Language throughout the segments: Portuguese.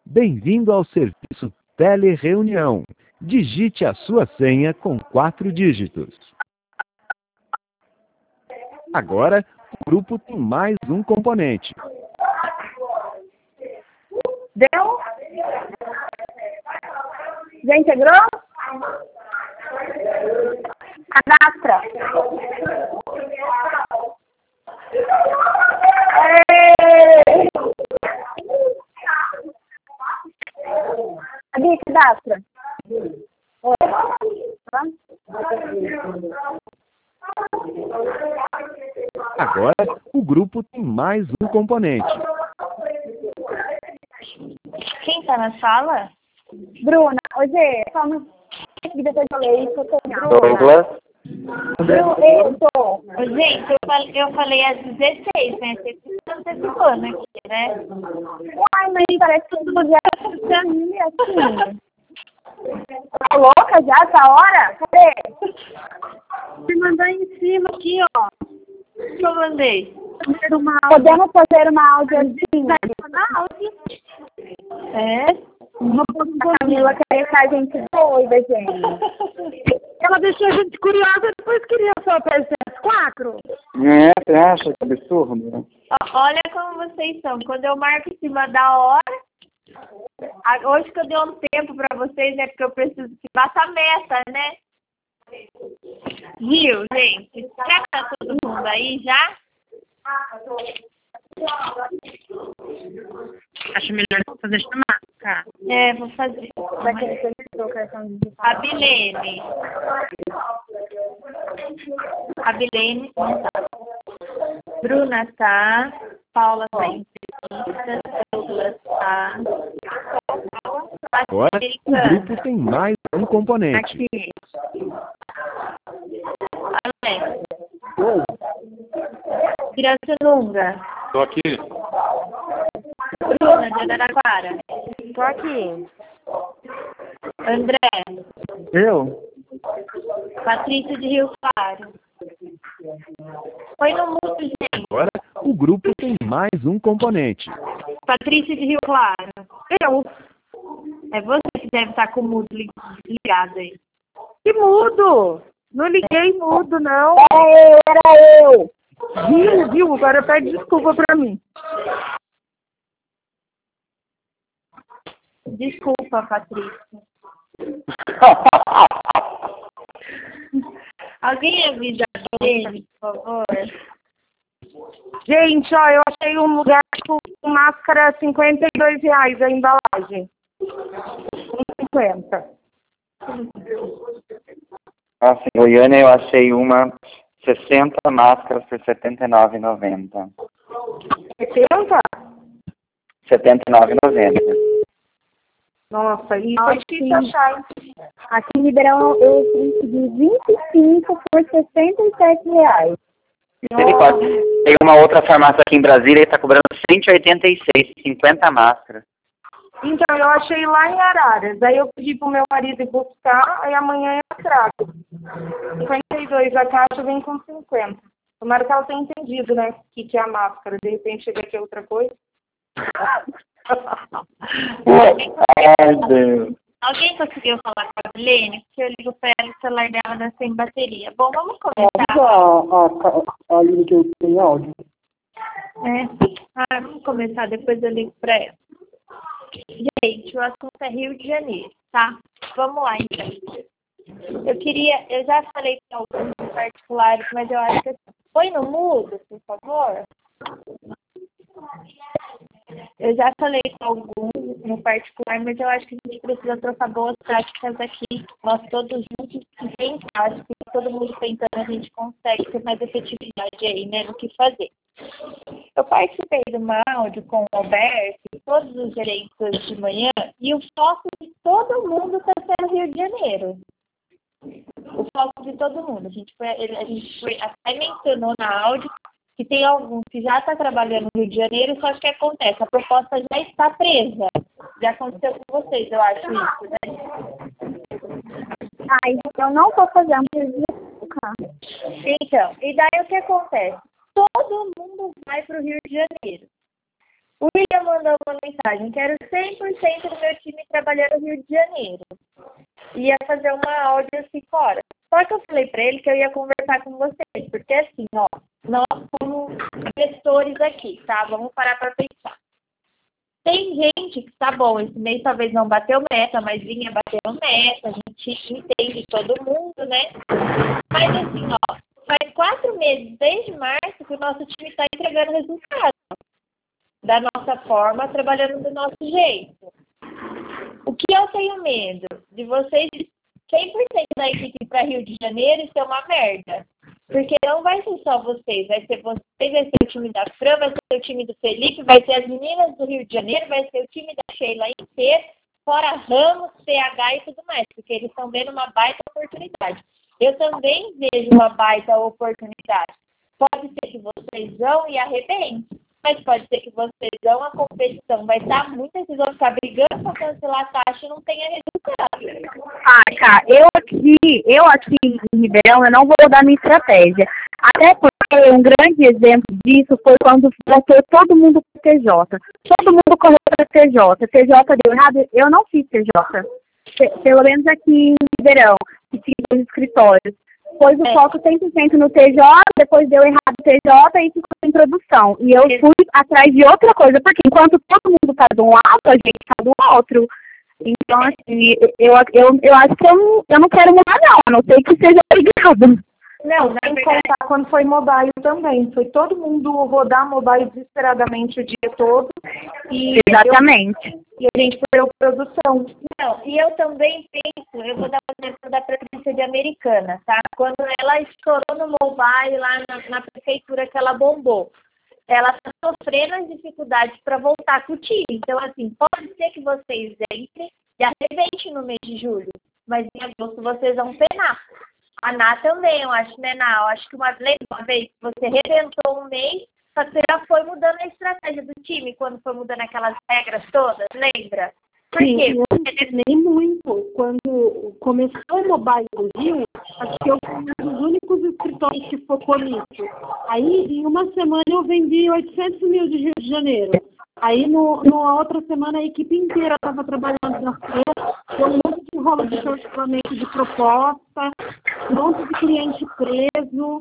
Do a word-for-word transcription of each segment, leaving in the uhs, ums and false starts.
Bem-vindo ao serviço Telereunião. Digite a sua senha com quatro dígitos. Agora, o grupo tem mais um componente. Deu? Já integrou? Cadastra. Ei! Ali, cadastra. Oi. Agora, o grupo tem mais um componente. Quem tá na sala? Bruna. Ô, Gê, calma. Depois eu falei isso, eu tô Douglas. Bruna, eu tô. Ô, gente, eu falei, eu falei às dezesseis, né? Vocês estão antecipando aqui, né? Uai, mas parece que tudo já é assim. Tá louca já essa hora? Cadê? Me mandou em cima aqui, ó. O que eu mandei? Podemos fazer uma audiozinha? É? A Camila quer deixar a gente doida, gente. Ela deixou a gente curiosa, depois queria só aparecer às quatro. É, você acha que absurdo? Ó, olha como vocês são. Quando eu marco em cima da hora, a- hoje que eu dei um tempo pra vocês, é porque eu preciso que faça a meta, né? Viu, gente? Já tá todo mundo aí, já? Acho melhor fazer chamar, cara. É, vou fazer. Vai querer que eu dê o cartão de A Bilene. A Bilene não tá. Bruna tá. Paula tá em entrevista. Douglas tá. Agora, o grupo tem mais um componente. Aqui. Alex. Pirassununga. Tô aqui. Bruna de Araraquara. Tô aqui. André. Eu? Patrícia de Rio Claro. Foi no mundo, gente. Agora, o grupo tem mais um componente. Patrícia de Rio Claro. Eu. É você que deve estar com o mudo li- ligado aí. Que mudo? Não liguei mudo, não. Era eu, era eu. Viu, viu? Agora pede desculpa pra mim. Desculpa, Patrícia. Alguém avisa ele, por favor? Gente, ó, eu achei um lugar com máscara cinquenta e dois reais a embalagem. cinquenta. Assim, Goiânia eu achei uma sessenta máscaras por setenta e nove reais e noventa centavos. setenta? setenta e nove reais e noventa centavos. Nossa, isso é difícil achar. Aqui em Ribeirão eu consegui vinte e cinco por sessenta e sete reais. Ele pode... Tem uma outra farmácia aqui em Brasília e está cobrando cento e oitenta e seis, cinquenta máscaras. Então, eu achei lá em Araras. Aí eu pedi pro meu marido ir buscar, aí amanhã eu trago. cinquenta e dois a caixa vem com cinquenta. Tomara que ela tenha entendido, né? O que, que é a máscara. De repente chega aqui outra coisa. Ai, Deus. Alguém conseguiu falar com a Bilene? Porque eu ligo pra ela e o celular dela não sem bateria. Bom, vamos começar. a, a, a linha que eu tenho áudio. É. Ah, vamos começar, depois eu ligo pra ela. Gente, o assunto é Rio de Janeiro, tá? Vamos lá, então. Eu queria, eu já falei com alguns particulares, mas eu acho que põe no mudo, por favor. Eu já falei com alguns no particular, mas eu acho que a gente precisa trocar boas práticas aqui, nós todos juntos, e bem práticos, todo mundo tentando, a gente consegue ter mais efetividade aí, né, no que fazer. Eu participei de uma áudio com o Alberto, todos os gerentes hoje de manhã, e o foco de todo mundo está sendo Rio de Janeiro. O foco de todo mundo. A gente, foi, a gente foi, até mencionou na áudio que tem alguns que já estão trabalhando no Rio de Janeiro, só que o que acontece? A proposta já está presa. Já aconteceu com vocês, eu acho isso, né? Ai, eu não tô fazendo isso, cara. Então, e daí o que acontece? Todo mundo vai para o Rio de Janeiro. O William mandou uma mensagem, quero cem por cento do meu time trabalhando no Rio de Janeiro. Ia fazer uma áudio às cinco horas. Só que eu falei para ele que eu ia conversar com vocês, porque assim, ó, nós somos gestores aqui, tá? Vamos parar para pensar. Tem gente que, tá bom, esse mês talvez não bateu meta, mas vinha batendo meta, a gente entende todo mundo, né? Mas assim, ó, faz quatro meses, desde março, que o nosso time está entregando resultado. Da nossa forma, trabalhando do nosso jeito. O que eu tenho medo? De vocês, cem por cento da equipe para Rio de Janeiro, isso é uma merda. Porque não vai ser só vocês, vai ser vocês, vai ser o time da Fran, vai ser o time do Felipe, vai ser as meninas do Rio de Janeiro, vai ser o time da Sheila inteiro, fora Ramos, P H e tudo mais, porque eles estão vendo uma baita oportunidade. Eu também vejo uma baita oportunidade. Pode ser que vocês vão e arrebentem, mas pode ser que vocês vão, a competição vai estar muito, vocês vão ficar brigando para cancelar a taxa e não tenha resultado. Ah, cara, eu aqui, eu aqui em Ribeirão, eu não vou dar minha estratégia. Até porque um grande exemplo disso foi quando voltou todo mundo para T J. Todo mundo correu para T J. T J deu errado, eu não fiz T J. Pelo menos aqui em Ribeirão, que tinha os escritórios. Pôs o É. foco cem por cento no T J, depois deu errado o T J e ficou em produção. E eu fui atrás de outra coisa, porque enquanto todo mundo está de um lado, a gente está do outro. Então, assim, eu, eu, eu acho que eu, não- eu não quero mudar, não, a não ser que seja obrigado. Não, sem contar quando foi mobile também. Foi todo mundo rodar mobile desesperadamente o dia todo. E Exatamente. eu- e a gente perdeu produção. Não, e eu também penso, eu vou dar um exemplo da Patrícia de Americana, tá? Quando ela estourou no mobile lá na, na prefeitura que ela bombou, ela está sofrendo as dificuldades para voltar com o time. Então, assim, pode ser que vocês entrem e arrebentem no mês de julho, mas em agosto vocês vão penar. A Ná também, eu acho, né, Ná? Eu acho que uma, lembra uma vez que você rebentou um mês, só que você já foi mudando a estratégia do time quando foi mudando aquelas regras todas, lembra? Por Sim, quê? eu nem muito. Quando começou o Mobile no Rio, acho que eu fui um dos únicos escritórios que focou nisso. Aí, em uma semana, eu vendi oitocentos mil de Rio de Janeiro. Aí, no, numa outra semana, a equipe inteira estava trabalhando na feira, deu um monte de rola de questionamento de proposta, um monte de cliente preso.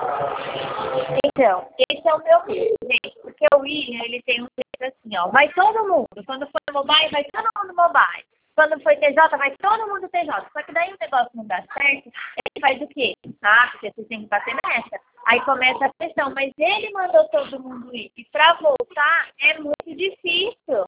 Então, esse é o meu medo, gente, porque o William, ele tem um jeito assim, ó, vai todo mundo, quando for mobile, vai todo mundo mobile, quando for T J, vai todo mundo T J, só que daí o negócio não dá certo, ele faz o quê? Ah, porque vocês têm que bater nessa, aí começa a pressão, mas ele mandou todo mundo ir, e pra voltar é muito difícil,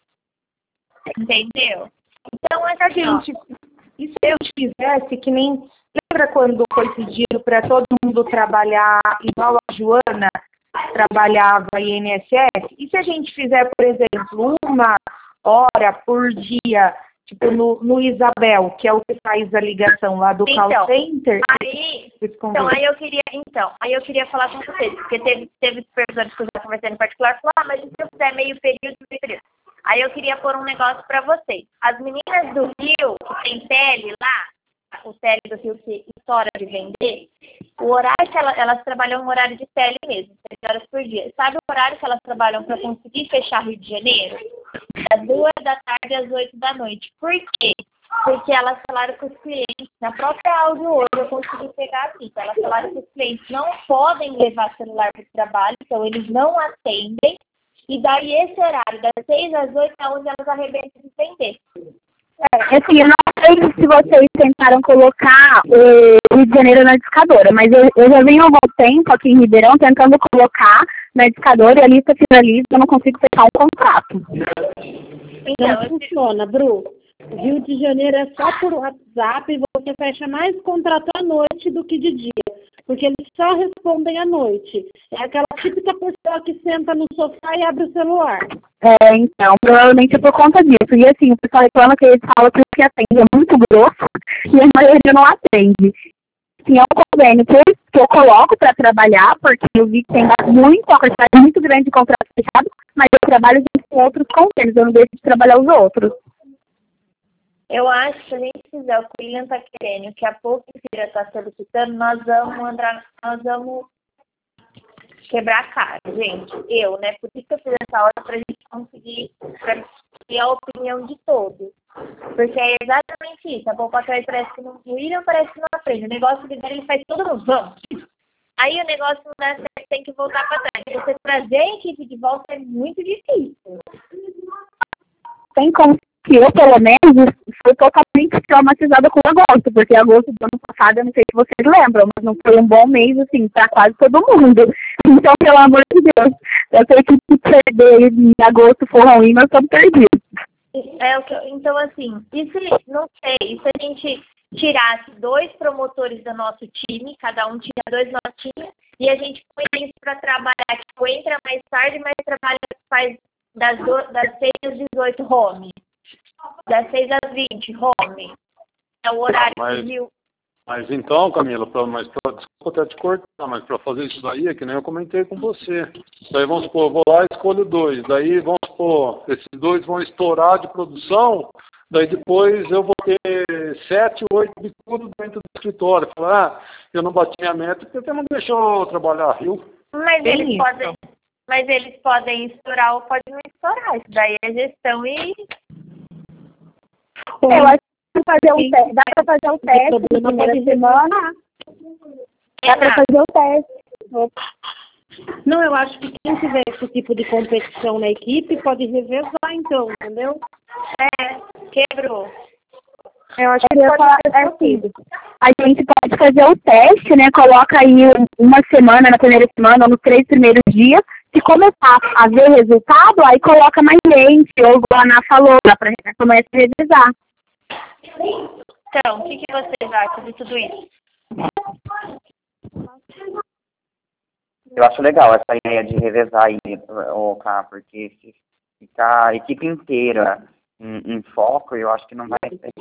entendeu? Então, A assim, ó, gente, e se a gente fizesse que nem... Lembra quando foi pedido para todo mundo trabalhar igual a Joana trabalhava em I N S S? E se a gente fizer, por exemplo, uma hora por dia, tipo no, no Isabel, que é o que faz a ligação lá do Então, call center? aí, então, aí eu queria, então, aí eu queria falar com vocês, porque teve, teve supervisores que eu já conversei no particular, falaram, ah, mas e se eu fizer meio período, meio período? Aí eu queria pôr um negócio para vocês. As meninas do Rio, que tem tele lá, o tele do Rio que estoura de vender, o horário que elas, elas trabalham um horário de tele mesmo, sete horas por dia. Sabe o horário que elas trabalham para conseguir fechar Rio de Janeiro? Das duas da tarde às oito da noite. Por quê? Porque elas falaram com os clientes, na própria áudio hoje eu consegui pegar aqui, elas falaram que os clientes não podem levar celular para o trabalho, então eles não atendem, e daí esse horário, das seis às oito, é onde elas arrebentam de vender. É, assim, eu não sei se vocês tentaram colocar o Rio de Janeiro na discadora, mas eu, eu já venho há algum tempo aqui em Ribeirão tentando colocar na discadora e a lista finaliza, eu não consigo fechar um contrato. Então, Não eu- funciona, Bru. Rio de Janeiro é só por WhatsApp e você fecha mais contrato à noite do que de dia, porque eles só respondem à noite. É aquela típica pessoa que senta no sofá e abre o celular. É, então, provavelmente é por conta disso. E assim, o pessoal reclama que eles falam que o que atende é muito grosso e a maioria não atende. Sim, é um convênio que eu, que eu coloco para trabalhar, porque eu vi que tem muito, uma quantidade muito grande de contratos fechados, mas eu trabalho junto com outros convênios, eu não deixo de trabalhar os outros. Eu acho que se a gente fizer o que o William está querendo, que a pouco inteira está solicitando, nós vamos andar, nós vamos quebrar a cara, gente. Eu, né? Por isso que eu fiz essa hora pra gente conseguir pra ter a opinião de todos. Porque é exatamente isso. A pouco atrás parece que não. O William parece que não aprende. O negócio dele, ele faz todo mundo. Vamos. Aí o negócio não dá certo, tem que voltar pra trás. Você trazer a equipe de volta é muito difícil. Tem como que eu, pelo menos, fui totalmente traumatizada com agosto, porque agosto do ano passado, eu não sei se vocês lembram, mas não foi um bom mês, assim, pra quase todo mundo. Então, pelo amor de Deus, eu sei que se perder em agosto for ruim, nós estamos perdidos. É, o que, então, assim, e se, não sei, e se a gente tirasse dois promotores do nosso time, cada um tira dois notinhos, e a gente põe isso para trabalhar, tipo, entra mais tarde, mas trabalha, faz das, do, das seis às dezoito home, das seis às vinte home, é o horário mas, que viu. Mas então, Camila, pra, mas pra, desculpa até te cortar, mas para fazer isso daí, é que nem eu comentei com você. Daí vamos supor, eu vou lá e escolho dois, daí vamos supor, esses dois vão estourar de produção. Daí depois eu vou ter sete, oito de tudo dentro do escritório. Falar, ah, eu não bati a meta porque você não deixou eu trabalhar, viu? Mas Tem eles isso. podem, mas eles podem estourar ou podem não estourar. Isso daí é gestão e. Eu acho que fazer um te- dá para fazer o teste na primeira semana. Dá para fazer o teste. Não, eu acho que quem tiver esse tipo de competição na equipe pode revezar, então, entendeu? É, quebrou. Eu acho que eu ia falar assim, a gente pode fazer o teste, né? Coloca aí um- uma semana na primeira semana, ou nos três primeiros dias. Se começar a ver resultado, aí coloca mais gente, ou igual a Ana falou, dá pra começar a revisar. Então, o que, que vocês acham de tudo isso? Eu acho legal essa ideia de revezar aí, o Cá, porque se ficar a equipe inteira em, em foco, eu acho que não vai ser.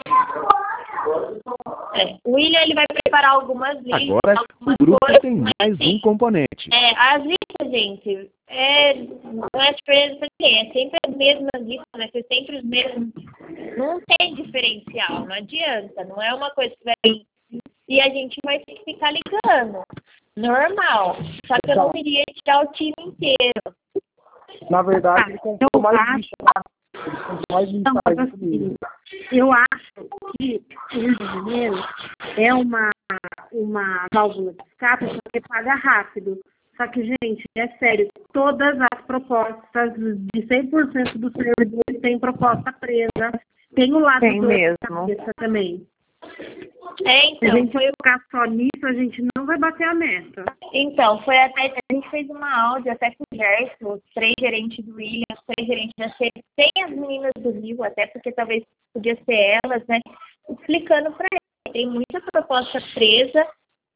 É, o William ele vai preparar algumas listas. Agora algumas o grupo coisas, tem mas, mais assim, um componente. É, as listas, gente, é, não é diferença pra ninguém, é sempre as mesmas listas, vai ser sempre os mesmos. Não tem diferencial, não adianta, não é uma coisa que vai. E a gente vai ter que ficar ligando. Normal. Só que eu não iria tirar o time inteiro. Na verdade, ele comprou mais acho- lixo, tá? Ele comprou mais lixo. Não, mas assim, eu acho que o Rio de Janeiro é uma, uma válvula de escape porque paga rápido. Só que, gente, é sério, todas as propostas de cem por cento dos servidores têm proposta presa. Tem o lado Tem do mesmo. cabeça também. É, Se a então, gente foi, ficar só nisso, a gente não vai bater a meta. então, foi até. A gente fez uma áudio até com o Gerson, os três gerentes do William, os três gerentes da C, sem as meninas do Rio, até porque talvez podia ser elas, né? Explicando para eles. Tem muita proposta presa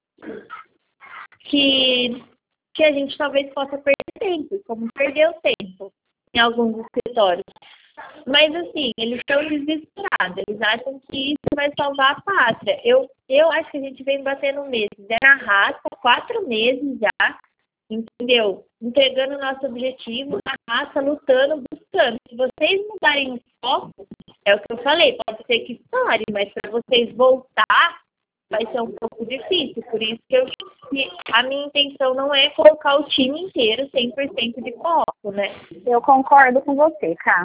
que, que a gente talvez possa perder tempo, como perdeu tempo em alguns escritórios. Mas, assim, eles estão desesperados. Eles acham que isso vai salvar a pátria. Eu, eu acho que a gente vem batendo meses. É na raça, quatro meses já, entendeu? Entregando o nosso objetivo, na raça, lutando, buscando. Se vocês mudarem o foco, é o que eu falei, pode ser que estoure, mas para vocês voltar, vai ser um pouco difícil. Por isso que eu, que a minha intenção não é colocar o time inteiro cem por cento de foco, né? Eu concordo com você, cara.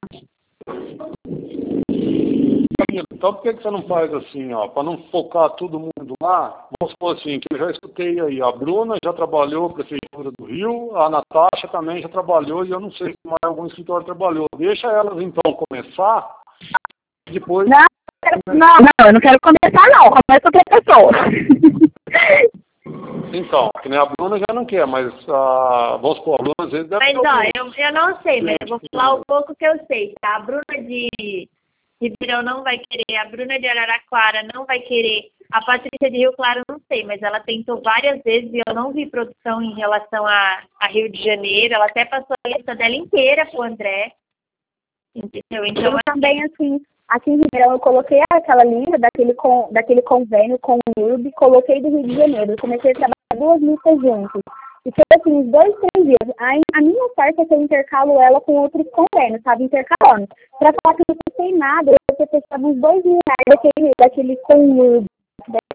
Então por que que você não faz assim, ó, para não focar todo mundo lá? Vamos supor assim, que eu já escutei aí, a Bruna já trabalhou na Prefeitura do Rio, a Natasha também já trabalhou, e eu não sei se mais algum escritório trabalhou. Deixa elas então começar, depois... Não, não, não, eu não quero começar não, começa outra pessoa. Então, que nem a Bruna já não quer, mas a, vamos supor, a Bruna às vezes deve Mas, ter ó, algum- eu, eu não sei, mas eu vou falar um pouco que eu sei, tá? A Bruna de Ribeirão não vai querer, a Bruna de Araraquara não vai querer, a Patrícia de Rio Claro não sei, mas ela tentou várias vezes e eu não vi produção em relação a, a Rio de Janeiro, ela até passou a lista dela inteira pro André, entendeu? Então, Eu também, assim, aqui em Ribeirão, eu coloquei aquela lista daquele, con, daquele convênio com o U R B, coloquei do Rio de Janeiro. Eu comecei a trabalhar duas listas juntas. E foi assim, uns dois, três dias. A, a minha sorte é que eu intercalo ela com outros convênios, sabe? Intercalando. Pra falar que não tem nada, eu ter fechado uns dois mil reais daquele, daquele com o U R B. Deve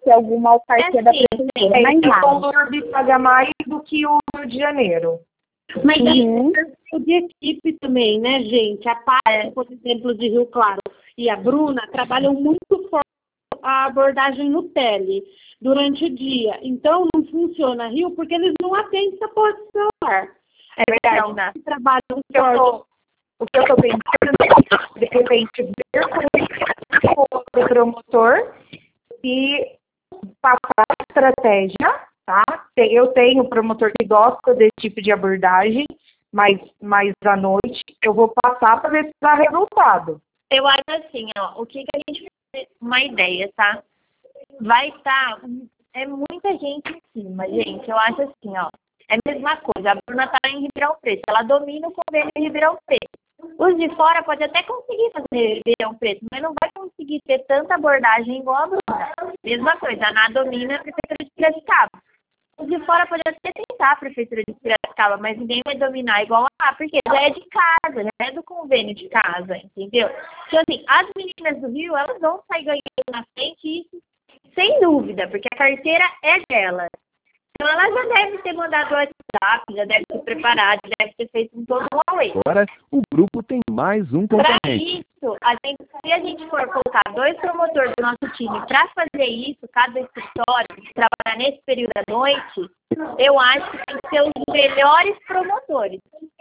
ser alguma autarquia É da sim, prefeitura, É, mais o nada. Conlurb paga mais do que o Rio de Janeiro. Mas Uhum. é de equipe também, né, gente? A Paty, por exemplo, de Rio Claro e a Bruna trabalham muito forte a abordagem no tele durante o dia. Então, não funciona Rio porque eles não atendem essa porta de celular. É verdade, Então, né? trabalham O que eu forte. tô, o que eu tô pensando é, de repente, ver com o promotor e passar a estratégia, tá? Eu tenho promotor que gosta desse tipo de abordagem, mas, mas à noite eu vou passar para ver se dá resultado. Eu acho assim, ó, o que, que a gente faz, uma ideia, tá? Vai estar, é muita gente em cima, gente. Eu acho assim, ó, é a mesma coisa. A Bruna tá em Ribeirão Preto, ela domina o convênio em Ribeirão Preto. Os de fora pode até conseguir fazer Ribeirão Preto, mas não vai conseguir ter tanta abordagem igual a Bruna. Mesma coisa, a Ana domina a Prefeitura de Piracicaba. Os de fora pode até tentar a Prefeitura de Piracicaba, mas ninguém vai dominar igual a porque já é de casa, já é do convênio de casa, entendeu? Então, assim, as meninas do Rio, elas vão sair ganhando na frente, isso sem dúvida, porque a carteira é delas. Então, ela já deve ter mandado o WhatsApp, já deve ter preparado, já deve ter feito um todo um away. Agora, o grupo tem mais um Para componente. isso, a gente, se a gente for colocar dois promotores do nosso time para fazer isso, cada escritório, trabalhar nesse período à noite, eu acho que tem que ser os melhores promotores.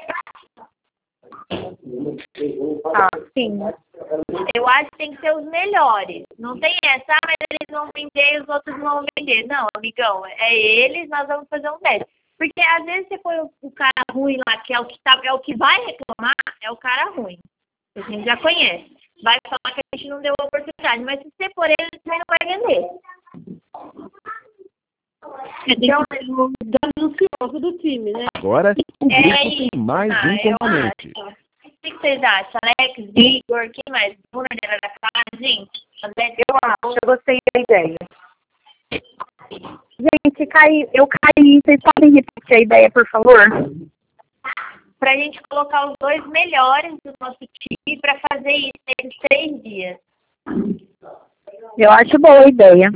Ah, sim. Eu acho que tem que ser os melhores. Não tem essa, ah, mas eles vão vender e os outros não vão vender. Não, amigão, é eles, nós vamos fazer um teste. Porque às vezes você põe o, o cara ruim lá, que é o que, tá, é o que vai reclamar, é o cara ruim. A gente já conhece. Vai falar que a gente não deu oportunidade, mas se você for ele, você não vai vender. É então, o ganancioso do time, né? Agora, o grupo É tem isso. mais Ah, um eu componente. acho. O que vocês acham? Alex, Igor, quem mais? Bruna de Araraquara, gente? André, Eu acho, eu gostei da ideia. Gente, cai, eu caí. Vocês podem repetir a ideia, por favor? para a gente colocar os dois melhores do nosso time para fazer isso nesses três dias. Eu acho boa a ideia.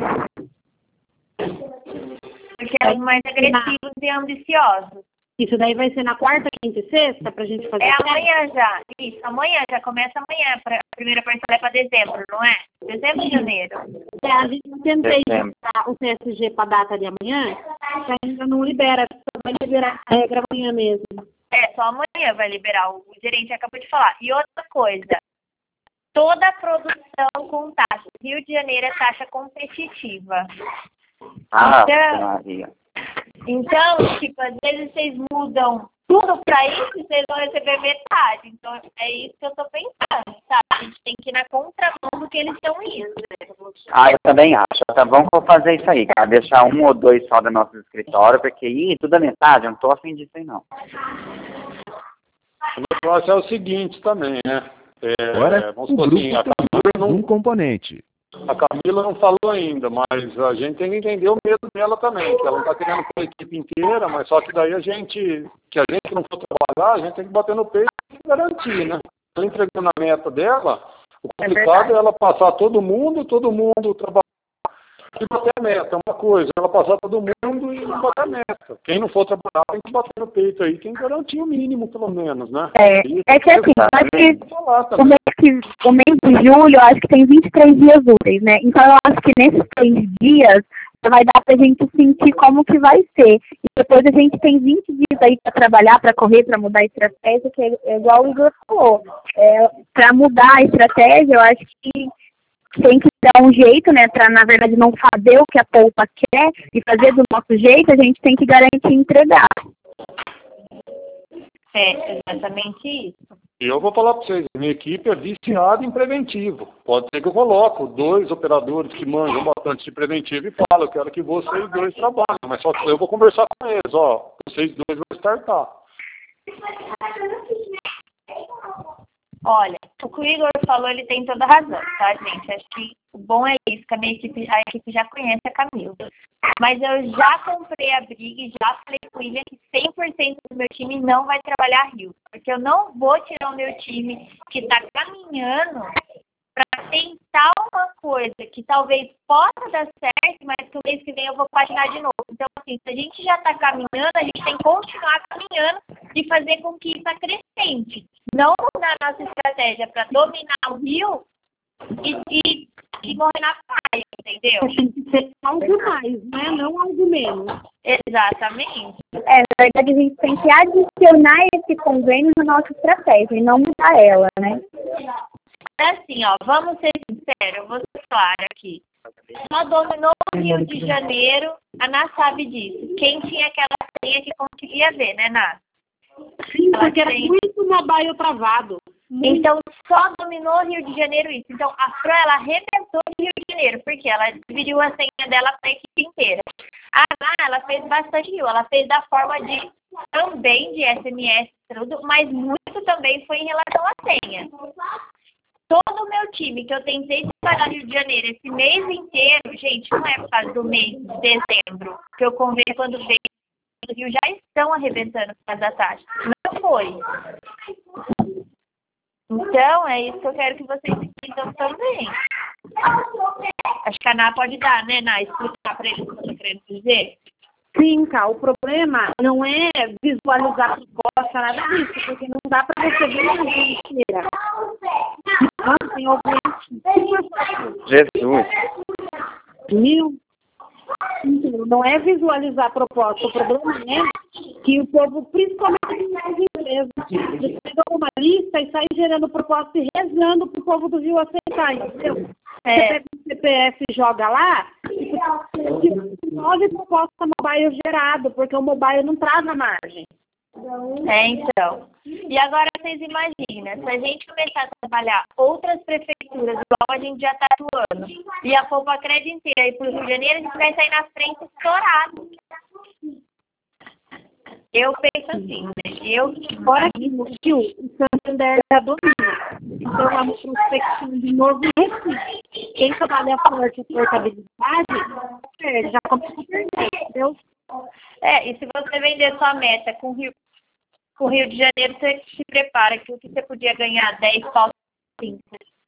Porque é os mais agressivos e ambiciosos. Isso daí vai ser na quarta, quinta e sexta pra gente fazer? É amanhã já. Isso, amanhã, já começa amanhã. Pra, a primeira parcela é para dezembro, não é? Dezembro e janeiro. É, a gente tentei botar o T S G para data de amanhã, que ainda não libera, só vai liberar a regra amanhã mesmo. É, só amanhã vai liberar, o gerente acabou de falar. E outra coisa, toda a produção com taxa. Rio de Janeiro é taxa competitiva. Ah, Então, Maria. então, tipo, às vezes vocês mudam tudo para isso e vocês vão receber metade. Então, é isso que eu tô pensando, sabe? A gente tem que ir na contramão do que eles estão indo. Ah, eu também acho. Tá bom que eu vou fazer isso aí, cara. Deixar um ou dois só do nosso escritório, porque, ih, tudo a metade, eu não tô afim disso aí, não. O negócio é o seguinte também, né? É, Agora, vamos o supor grupo assim, a tem Camila, mais um não, componente. a Camila não falou ainda, mas a gente tem que entender o medo dela também, que ela não está querendo com a equipe inteira, mas só que daí a gente, que a gente não for trabalhar, a gente tem que bater no peito e garantir, né? Ela entregando a meta dela, o complicado é, é ela passar todo mundo, todo mundo trabalhar e bater a meta. É uma coisa, ela passar todo mundo e não bater a meta. Quem não for trabalhar tem que bater no peito aí, tem que garantir o mínimo, pelo menos, né? É, Isso, é que assim, tá, acho que falar o também. mês, que, o mês de julho, eu acho que tem vinte e três dias úteis, né? Então eu acho que nesses três dias vai dar pra gente sentir como que vai ser. E depois a gente tem vinte dias aí pra trabalhar, pra correr, pra mudar a estratégia, que é, é igual o Igor falou. É, pra mudar a estratégia, eu acho que tem que dar um jeito, né, para na verdade não fazer o que a polpa quer e fazer do nosso jeito, a gente tem que garantir entregar. É, exatamente isso. E eu vou falar para vocês, minha equipe é viciada em preventivo. Pode ser que eu coloco dois operadores que manjam bastante de preventivo e falo, eu quero que vocês dois trabalhem, mas só que eu vou conversar com eles, ó, vocês dois vão startar. Olha, o que o Igor falou, ele tem toda a razão, tá, gente? Acho que o bom é isso, que a minha equipe, a equipe já conhece a Camila. Mas eu já comprei a briga e já falei com o William que cem por cento do meu time não vai trabalhar Rio. Porque eu não vou tirar o meu time que está caminhando para tentar uma coisa que talvez possa dar certo, mas que o mês que vem eu vou patinar de novo. Então, assim, se a gente já está caminhando, a gente tem que continuar caminhando e fazer com que isso acrescente. Não mudar a nossa estratégia para dominar o rio e, e, e morrer na praia, entendeu? Tem que ser algo mais, né? Não algo menos. Exatamente. É, na verdade, a gente tem que adicionar esse convênio na nossa estratégia e não mudar ela, né? Assim, ó, vamos ser sinceros, eu vou ser clara aqui. Só dominou o Rio de Janeiro, a Ná sabe disso. Quem tinha aquela senha que conseguia ver, né, Ná? Sim, porque era muito mobile travado. Então, só dominou o Rio de Janeiro isso. Então, a Fran, ela arrebentou o Rio de Janeiro, porque ela dividiu a senha dela para a equipe inteira. A Ná, ela fez bastante Rio. Ela fez da forma de, também de S M S, tudo, mas muito também foi em relação à senha. Todo o meu time que eu tentei trabalhar no Rio de Janeiro esse mês inteiro, gente, não é por causa do mês de dezembro, que eu conversei quando veio do Rio, já estão arrebentando por causa da taxa. Não foi. Então, é isso que eu quero que vocês entendam também. Acho que a Ná pode dar, né, Ná? Explicar para eles o que eu estou querendo dizer. Sim, cá, o problema não é visualizar a proposta, nada disso, porque não dá para você ver a vida inteira. Não, tem alguém. Jesus. Mil. Então, não é visualizar a proposta, o problema é que o povo, principalmente as empresas, pega uma lista e sai gerando proposta e rezando para o povo do Rio aceitar, entendeu? É. Você pega o C P F e joga lá, e tem nove propostas mobile gerado, porque o mobile não traz a margem. É, então. E agora vocês imaginam, se a gente começar a trabalhar outras prefeituras, igual a gente já está atuando, e a Poupa-Crédito inteira ir para o Rio de Janeiro, a gente vai sair na frente estourado. Eu penso assim, né? Eu, fora que no Rio, o Santander já domina. Então, é uma prospecção de novo Recife. Quem trabalha forte a portabilidade, perde, já começa a perder, entendeu? É, e se você vender sua meta com o Rio, com o Rio de Janeiro, você se prepara que o que você podia ganhar dez pau, cinco.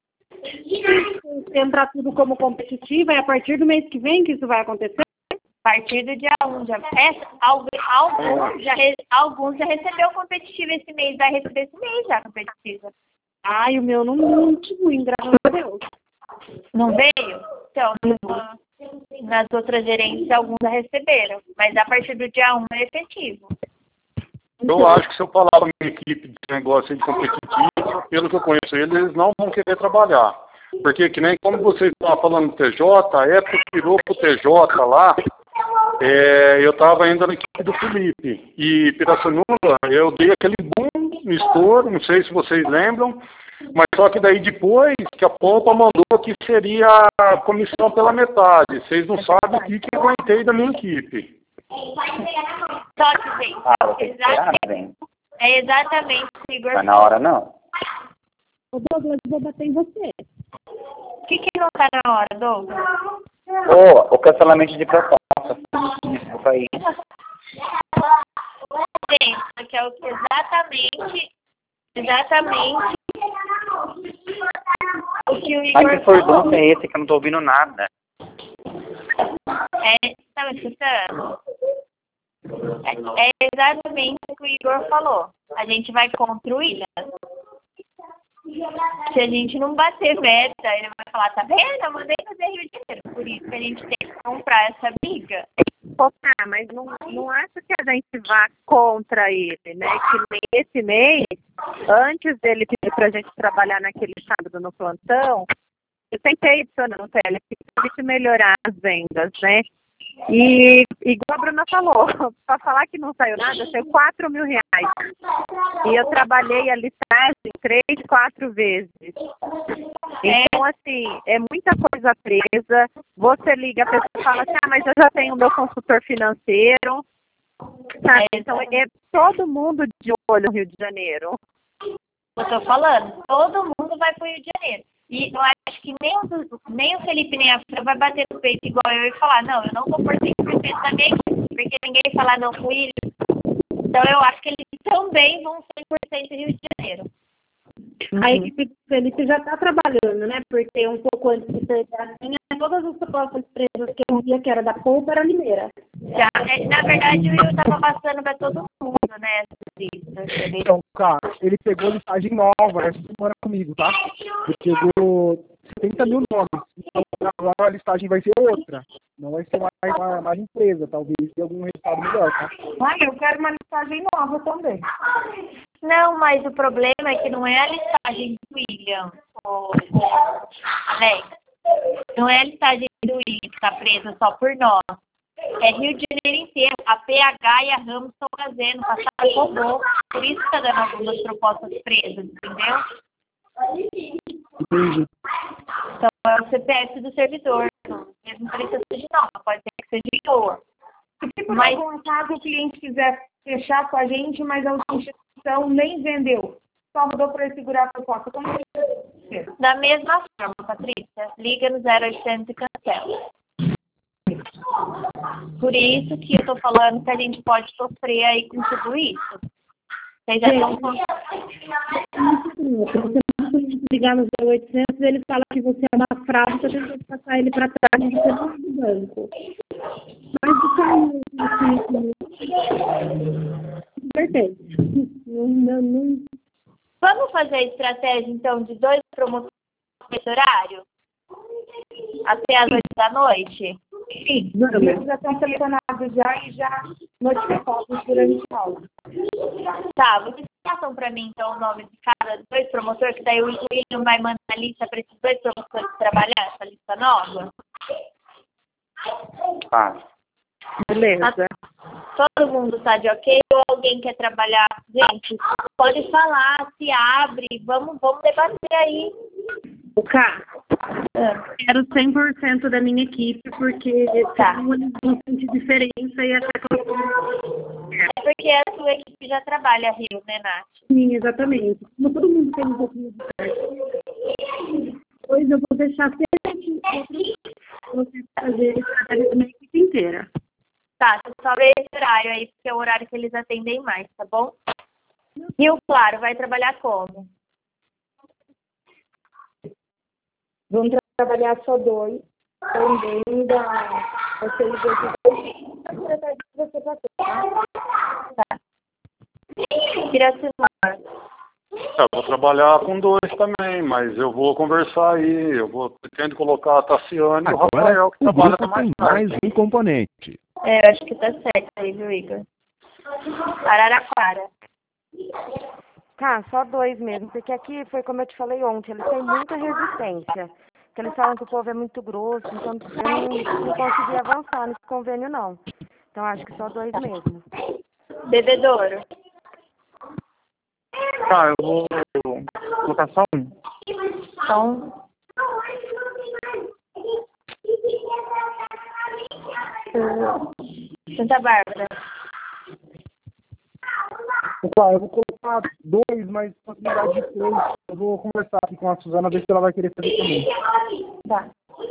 Entrar tudo como competitivo, é a partir do mês que vem que isso vai acontecer? A partir do dia um, já, é, alguns, alguns, já, alguns já recebeu competitivo esse mês, vai receber esse mês já competitiva. Ai, o meu não, não tive, graças a Deus. Não veio? Então, nas outras gerências, alguns já receberam, mas a partir do dia um é efetivo. Eu acho que se eu falar para a minha equipe de negócio de competitivo, pelo que eu conheço eles, eles não vão querer trabalhar. Porque, que nem como vocês estavam falando do T J, a época que virou para o T J lá, é, eu estava ainda na equipe do Felipe. E Pirassununga, eu dei aquele boom no estouro, não sei se vocês lembram, mas só que daí depois que a Poupa mandou que seria a comissão pela metade. Vocês não sabem o que, que eu aguentei da minha equipe. Só que, gente, Ah, exatamente, é exatamente o que o Igor Mas na hora não. O Douglas, vou bater em você. O que, que não está na hora, Douglas? Ô, o cancelamento de proposta. Desculpa aí. Gente, que é o que exatamente, exatamente o que o Igor Mas que furdunço é esse que eu não tô ouvindo nada? É, tá me escutando? É, é exatamente o que o Igor falou. A gente vai contra o William. Se a gente não bater meta, ele vai falar, tá vendo? Eu mandei fazer Rio de Janeiro. Por isso que a gente tem que comprar essa briga. Ah, mas não, não acho que a gente vá contra ele, né? Que nesse mês, antes dele pedir pra gente trabalhar naquele sábado no plantão, eu tentei adicionar no tele pra gente melhorar as vendas, né? E, igual a Bruna falou, para falar que não saiu nada, saiu quatro mil reais. E eu trabalhei a listagem três, quatro vezes. Então, assim, é muita coisa presa. Você liga, a pessoa fala assim, ah, mas eu já tenho meu consultor financeiro. Sabe? Então, é todo mundo de olho no Rio de Janeiro. Eu tô falando, todo mundo vai pro Rio de Janeiro. E eu acho que nem o, nem o Felipe nem a Fran vai bater no peito igual eu e falar, não, eu não vou por cem por cento da minha equipe, porque ninguém falar não com ele. Então eu acho que eles também vão cem por cento Rio de Janeiro. A equipe do Felipe já está trabalhando, né? Porque um pouco antes de ser assim, todas as propostas presas que eu via que era da Polpa era Limeira. Já, é, na verdade, eu estava passando para todo mundo, né? Essas listas. Ele... Então, cara, ele pegou listagem nova, essa semana comigo, tá? Ele pegou setenta mil nomes. Então, agora a listagem vai ser outra. Não vai ser mais uma, mais empresa, talvez tenha algum resultado melhor, tá? Ah, eu quero uma listagem nova também. Não, mas o problema é que não é a listagem do William, o Alex. Não é a listagem do William que está presa só por nós. É Rio de Janeiro inteiro. A P H e a Ramos estão fazendo, passaram robô. Por isso está dando algumas propostas presas, entendeu? Entendi. Então é o C P F do servidor. Mesmo que ele seja nova, pode ser que seja boa. Se por mas... algum caso o cliente quiser fechar com a gente, mas a instituição nem vendeu, só mudou para segurar a proposta, como é que é? Da mesma forma, Patrícia, liga no zero oitocentos e cancela. Por isso que eu estou falando que a gente pode sofrer aí com tudo isso. Vocês já estão... Se ligar no zero oitocentos, ele fala que você é uma fraude, você tem que passar ele para trás e você não do banco. Mas isso é verdade. Não, não, não. Vamos fazer a estratégia, então, de dois promotores nesse horário? Até às oito da noite? Sim, eles já estão selecionados já e já notificados durante a aula. Tá, vocês passam para mim, então, o nome de cada dois promotores, que daí o William vai mandar a lista para esses dois promotores trabalhar, essa lista nova? Tá. Beleza. Todo mundo tá de ok ou alguém quer trabalhar? Gente, pode falar, se abre, vamos, vamos debater aí. O K, quero cem por cento da minha equipe, porque tá. Tem uma bastante diferença e até que eu... É porque a sua equipe já trabalha Rio, né, Nath? Sim, exatamente. Como todo mundo tem um pouquinho de certo. Pois eu vou deixar sempre você fazer a minha equipe inteira. Tá, só ver esse horário aí, porque é o horário que eles atendem mais, tá bom? Rio Claro, vai trabalhar como? Vamos trabalhar só dois, também da você passou, tá? Tá. Piracimar. Eu vou trabalhar com dois também, mas eu vou conversar aí, eu vou pretendo colocar a Tassiane e o Rafael, que trabalha com mais mais um componente. É, eu acho que tá certo aí, viu, Igor? Araraquara. Tá, só dois mesmo, porque aqui foi como eu te falei ontem, eles têm muita resistência. Porque eles falam que o povo é muito grosso, então eu não, não consegui avançar nesse convênio, não. Então acho que só dois mesmo. Bebedouro. Tá, eu vou colocar só um. Só um. Santa Bárbara. Tá, eu vou colocar dois, mas possibilidade de três. Eu vou conversar aqui com a Suzana, ver se ela vai querer fazer também. Tá.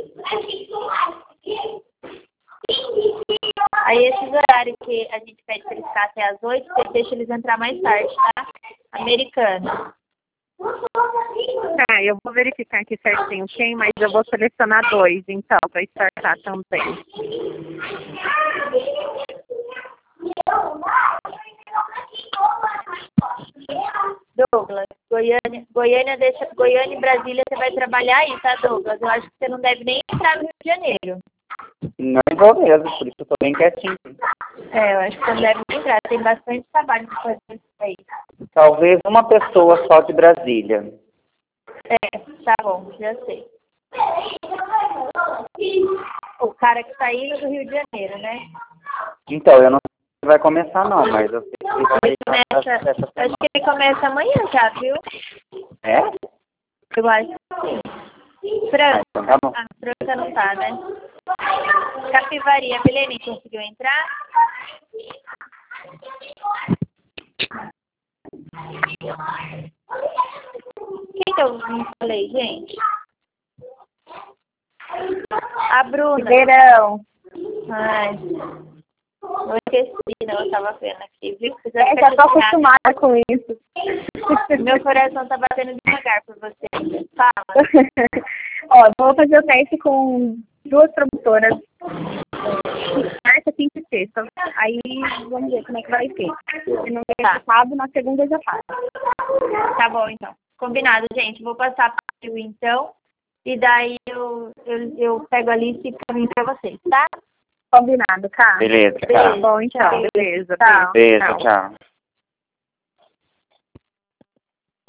Aí esses horários que a gente pede para eles ficar até as oito, você deixa eles entrar mais tarde, tá? Americana. Tá, eu vou verificar aqui certinho quem, mas eu vou selecionar dois, então, para startar também. Douglas, Goiânia, Goiânia, deixa, Goiânia e Brasília você vai trabalhar aí, tá, Douglas? Eu acho que você não deve nem entrar no Rio de Janeiro. Não vou mesmo, por isso eu tô bem quietinho. É, eu acho que você não deve nem entrar, tem bastante trabalho pra fazer isso aí. Talvez uma pessoa só de Brasília. É, tá bom, já sei. O cara que tá indo do Rio de Janeiro, né? Então, eu não sei se vai começar não, mas eu sei que vai ele começa, essa, essa semana. Acho que ele começa amanhã já, viu? É? Eu acho que sim. Franca. Tá bom. Ah, Franca não tá, né? Capivari, a Belene conseguiu entrar? Quem que eu não falei, gente? A Bruna. Ribeirão. Ai. Não esqueci, não, eu tava vendo aqui, viu? É, já tô acostumada com isso. Meu coração tá batendo devagar por você ainda. Fala. Ó, vou fazer o teste com duas promotoras. Quarta, quinta e sexta. Aí vamos ver como é que vai ser. Se não der resultado, na segunda já faz. Tá bom, então. Combinado, gente. Vou passar para o então. E daí eu, eu, eu pego a lista e caminho pra vocês, tá? Combinado, tá? Beleza, Tá tchau. bom, então. Beleza. Tchau. Beijo, tchau.